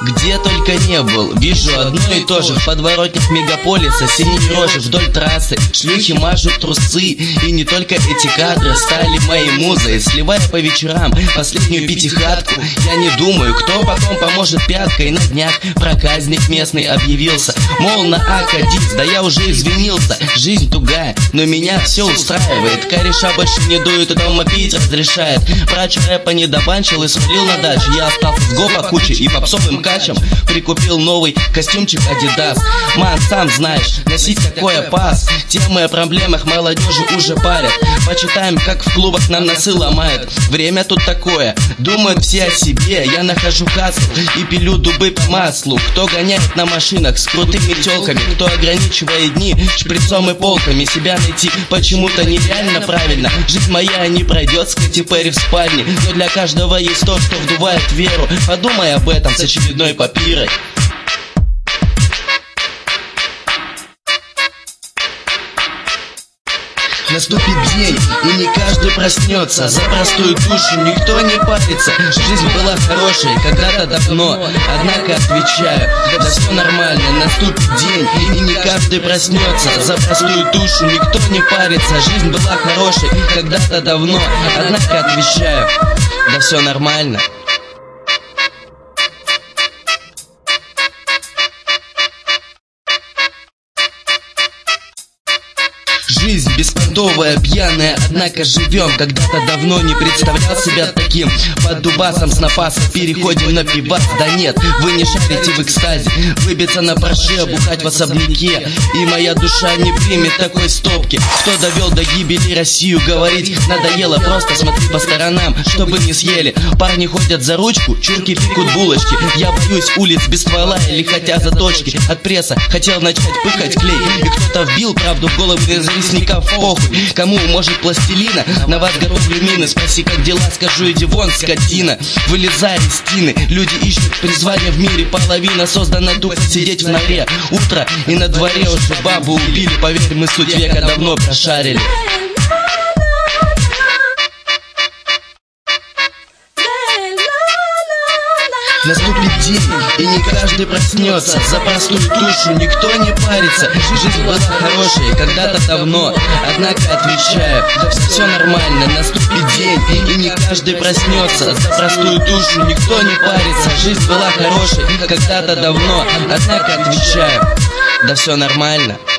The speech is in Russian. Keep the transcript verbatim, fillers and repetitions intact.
Где только не был, вижу одно и то же. В подворотнях мегаполиса синие рожи вдоль трассы, шлюхи мажут трусы. И не только эти кадры стали моей музой. Сливая по вечерам последнюю пятихатку, я не думаю, кто потом поможет пяткой. На днях проказник местный объявился, мол, на Акадис, да я уже извинился. Жизнь тугая, но меня все устраивает. Кореша больше не дует и дома пить разрешает. Врач рэпа не добанчил и свалил на дачу. Я остался с гопа кучей и попсовым качем. Прикупил новый костюмчик Adidas. Ман, сам знаешь, носить такой опас. Темы о проблемах молодежи уже парят. Почитаем, как в клубах нам носы ломают. Время тут такое, думают все о себе. Я нахожу кассу и пилю дубы по маслу. Кто гоняет на машинах с крутыми телками, кто ограничивает дни шприцом и полками. Себя найти почему-то нереально правильно. Жизнь моя не пройдет с Кэти Перри в спальне, но для каждого есть то, что вдувает веру. Подумай об этом с очередной папирой. Наступит день, и не каждый проснется. За простую душу никто не парится. Жизнь была хорошей когда-то давно, однако отвечаю, да все нормально. Наступит день, и не каждый проснется. За простую душу никто не парится. Жизнь была хорошей когда-то давно, однако отвечаю, да все нормально. Жизнь беспонтовая, пьяная, однако живем. Когда-то давно не представлял себя таким. Под дубасом с напаса переходим на пивас. Да нет, вы не шарите в экстазе. Выбиться на парше, бухать в особняке. И моя душа не примет такой стопки. Кто довел до гибели Россию, говорить надоело. Просто смотри по сторонам, чтобы не съели. Парни ходят за ручку, чурки пекут булочки. Я боюсь улиц без ствола или хотя заточки. От пресса хотел начать пыхать клей. И кто-то вбил правду в голову завистников. Похуй, кому может пластилина. На вас готовлю мины, спроси, как дела, скажу, иди вон, скотина. Вылезай из стены, люди ищут призвание в мире. Половина создана тупо сидеть в норе. Утро и на дворе уже бабу убили. Поверь, мы суть века давно прошарили. Наступит день, и не каждый проснется. За простую душу никто не парится. Жизнь была хорошей когда-то давно, однако отвечаю, да все нормально. Наступит день, и не каждый проснется. За простую душу никто не парится. Жизнь была хорошей когда-то давно, однако отвечаю, да все нормально.